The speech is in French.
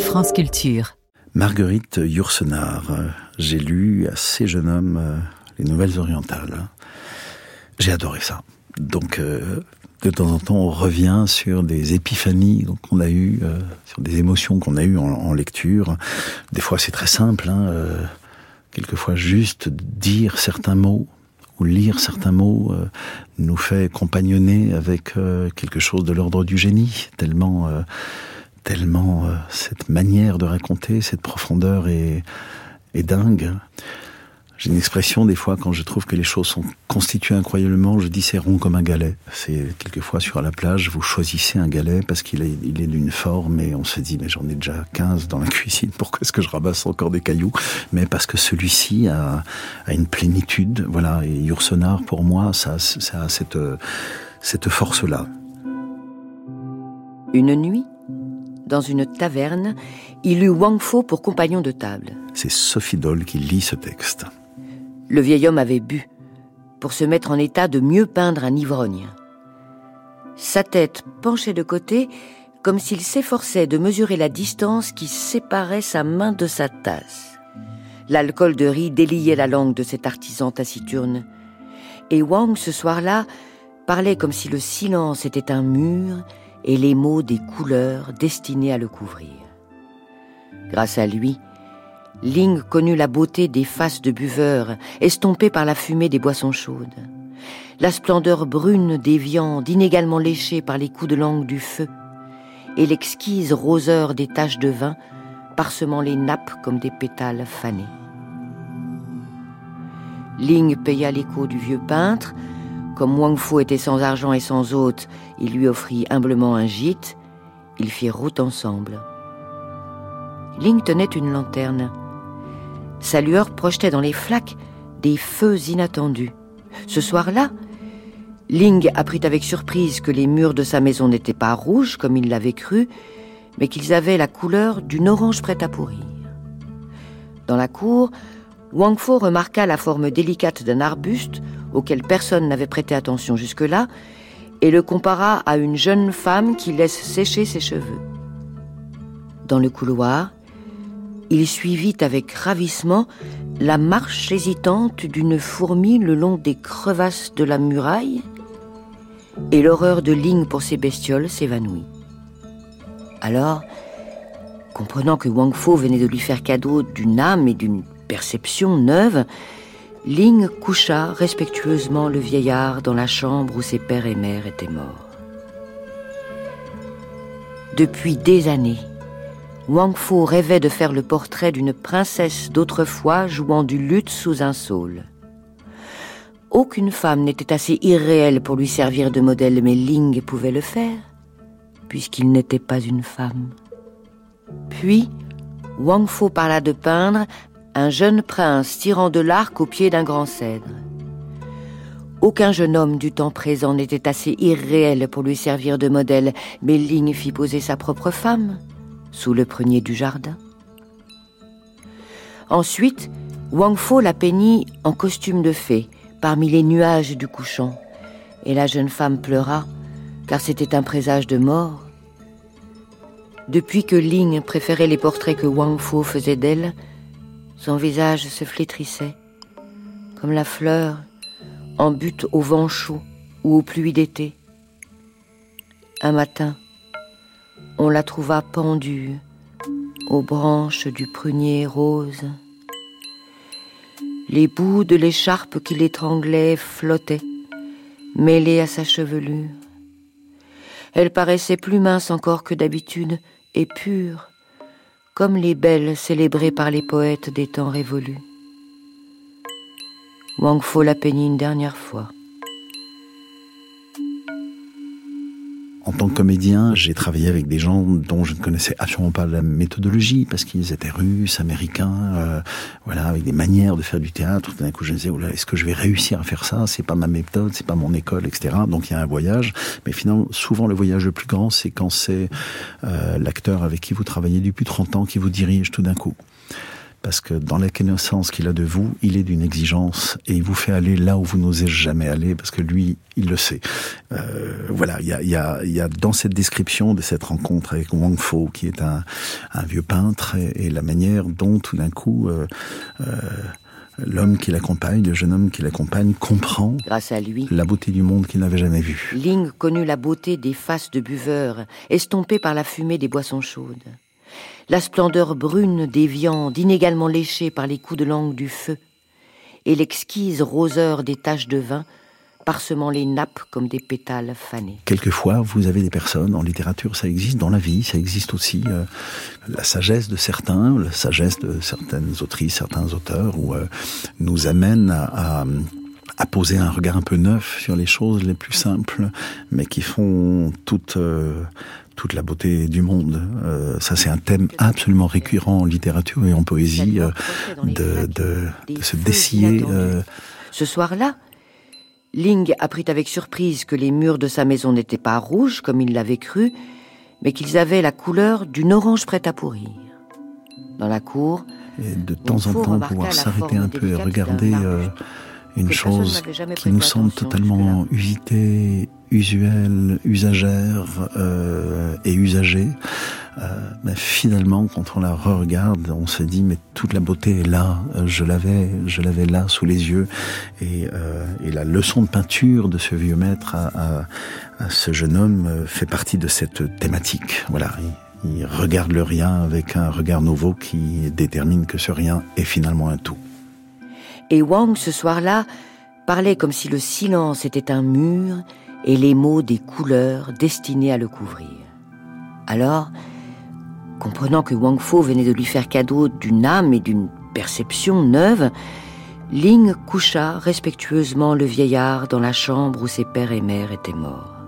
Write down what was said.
France Culture. Marguerite Yourcenar. J'ai lu assez jeune homme les Nouvelles orientales. J'ai adoré ça. Donc, de temps en temps, on revient sur des épiphanies qu'on a eues, sur des émotions qu'on a eues en lecture. Des fois, c'est très simple. Quelquefois, juste dire certains mots ou lire certains mots nous fait compagnonner avec quelque chose de l'ordre du génie, tellement cette manière de raconter, cette profondeur est dingue. J'ai une expression des fois quand je trouve que les choses sont constituées incroyablement, je dis c'est rond comme un galet. C'est quelquefois sur la plage, vous choisissez un galet parce qu'il est d'une forme et on se dit mais j'en ai déjà 15 dans la cuisine, pourquoi est-ce que je ramasse encore des cailloux? Mais parce que celui-ci a une plénitude, voilà. Et Yourcenar pour moi ça a cette force-là. Une nuit, dans une taverne, il eut Wang Fo pour compagnon de table. C'est Sophie Dole qui lit ce texte. Le vieil homme avait bu, pour se mettre en état de mieux peindre un ivrogne. Sa tête penchait de côté, comme s'il s'efforçait de mesurer la distance qui séparait sa main de sa tasse. L'alcool de riz déliait la langue de cet artisan taciturne. Et Wang, ce soir-là, parlait comme si le silence était un mur et les mots des couleurs destinés à le couvrir. Grâce à lui, Ling connut la beauté des faces de buveurs estompées par la fumée des boissons chaudes, la splendeur brune des viandes inégalement léchées par les coups de langue du feu et l'exquise roseur des taches de vin parsemant les nappes comme des pétales fanés. Ling paya l'écho du vieux peintre. Comme Wang Fo était sans argent et sans hôte, il lui offrit humblement un gîte. Ils firent route ensemble. Ling tenait une lanterne. Sa lueur projetait dans les flaques des feux inattendus. Ce soir-là, Ling apprit avec surprise que les murs de sa maison n'étaient pas rouges comme il l'avait cru, mais qu'ils avaient la couleur d'une orange prête à pourrir. Dans la cour, Wang Fo remarqua la forme délicate d'un arbuste auquel personne n'avait prêté attention jusque-là et le compara à une jeune femme qui laisse sécher ses cheveux. Dans le couloir, il suivit avec ravissement la marche hésitante d'une fourmi le long des crevasses de la muraille et l'horreur de Ling pour ces bestioles s'évanouit. Alors, comprenant que Wang Fo venait de lui faire cadeau d'une âme et d'une perception neuve, Ling coucha respectueusement le vieillard dans la chambre où ses père et mère étaient morts. Depuis des années, Wang Fo rêvait de faire le portrait d'une princesse d'autrefois jouant du luth sous un saule. Aucune femme n'était assez irréelle pour lui servir de modèle, mais Ling pouvait le faire, puisqu'il n'était pas une femme. Puis, Wang Fo parla de peindre un jeune prince tirant de l'arc au pied d'un grand cèdre. Aucun jeune homme du temps présent n'était assez irréel pour lui servir de modèle, mais Ling fit poser sa propre femme sous le prunier du jardin. Ensuite, Wang Fo la peignit en costume de fée, parmi les nuages du couchant, et la jeune femme pleura, car c'était un présage de mort. Depuis que Ling préférait les portraits que Wang Fo faisait d'elle, son visage se flétrissait, comme la fleur en butte au vent chaud ou aux pluies d'été. Un matin, on la trouva pendue aux branches du prunier rose. Les bouts de l'écharpe qui l'étranglait flottaient, mêlés à sa chevelure. Elle paraissait plus mince encore que d'habitude et pure, comme les belles célébrées par les poètes des temps révolus. Wang Fo la peignit une dernière fois. En tant que comédien, j'ai travaillé avec des gens dont je ne connaissais absolument pas la méthodologie, parce qu'ils étaient russes, américains, avec des manières de faire du théâtre. D'un coup, je me disais, est-ce que je vais réussir à faire ça? C'est pas ma méthode, c'est pas mon école, etc. Donc il y a un voyage. Mais finalement, souvent, le voyage le plus grand, c'est quand c'est l'acteur avec qui vous travaillez depuis 30 ans qui vous dirige tout d'un coup. parce que dans la connaissance qu'il a de vous, il est d'une exigence et il vous fait aller là où vous n'osez jamais aller, parce que lui, il le sait. Voilà, il y a dans cette description de cette rencontre avec Wang Fo, qui est un vieux peintre, et la manière dont tout d'un coup l'homme qui l'accompagne, le jeune homme qui l'accompagne, comprend, grâce à lui, la beauté du monde qu'il n'avait jamais vu. Ling connut la beauté des faces de buveurs, estompées par la fumée des boissons chaudes. La splendeur brune des viandes, inégalement léchées par les coups de langue du feu, et l'exquise roseur des taches de vin, parsemant les nappes comme des pétales fanés. Quelquefois, vous avez des personnes, en littérature ça existe, dans la vie ça existe aussi, la sagesse de certains, la sagesse de certaines autrices, certains auteurs, nous amène à poser un regard un peu neuf sur les choses les plus simples, mais qui font toute la beauté du monde. Ça, c'est un thème absolument récurrent en littérature et en poésie, de se dessiller. Ce soir-là, Ling apprit avec surprise que les murs de sa maison n'étaient pas rouges, comme il l'avait cru, mais qu'ils avaient la couleur d'une orange prête à pourrir. Dans la cour, et de temps en temps, pouvoir s'arrêter un peu et regarder une chose qui nous semble totalement usitée, usuelle, usagère et usagée. Mais finalement, quand on la re-regarde, on se dit, mais toute la beauté est là, je l'avais là sous les yeux. Et la leçon de peinture de ce vieux maître à ce jeune homme fait partie de cette thématique. Voilà, il regarde le rien avec un regard nouveau qui détermine que ce rien est finalement un tout. Et Wang, ce soir-là, parlait comme si le silence était un mur et les mots des couleurs destinés à le couvrir. Alors, comprenant que Wang Fo venait de lui faire cadeau d'une âme et d'une perception neuve, Ling coucha respectueusement le vieillard dans la chambre où ses père et mère étaient morts.